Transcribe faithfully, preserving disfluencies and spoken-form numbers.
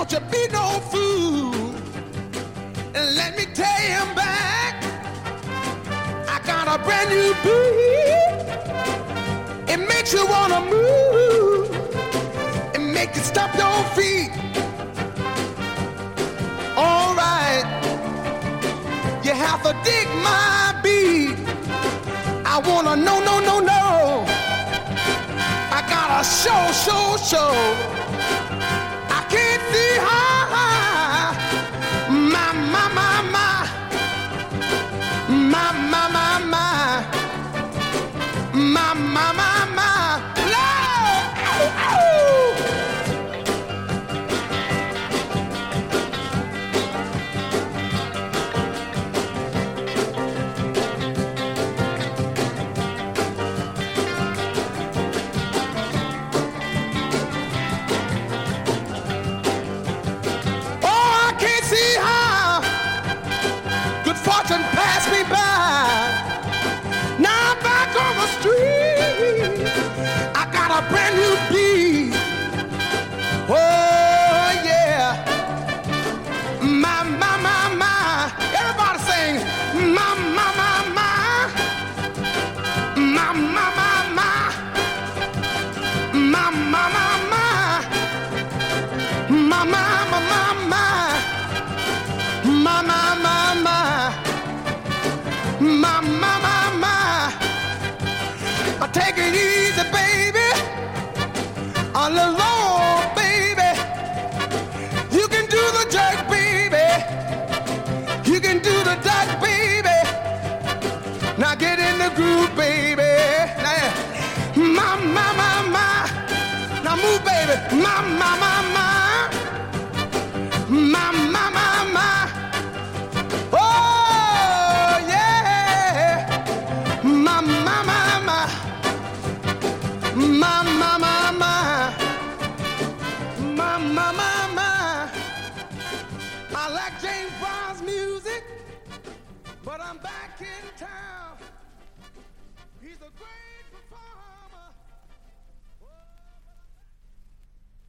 don't you be no fool. And let me tell you back, I got a brand new beat. It makes you wanna move. It makes you stop your feet. All right, you have to dig my beat. I wanna know, no, no, no. I got a show, show, show. I can't see how. My, my, my, my. My, my, my, my. My, my, my, my. Lord! Ow, ow. Fortune passed me by. Now I'm back on the street. I got a brand new beat. Oh yeah. My, my, my, my. Everybody sing. My, my, my, my. My, my, my, my. My, my, my, my. My, my, my, my, my. My, my, my, my. My, my, my, my. Take it easy, baby. On the low, baby. You can do the jerk, baby. You can do the duck, baby. Now get in the groove, baby. Now, my, my, my, my. Now move, baby. My, my, my, my. My, my, my, my. My, my, my, my. My, my, my, my. I like James Brown's music, but I'm back in town. He's a great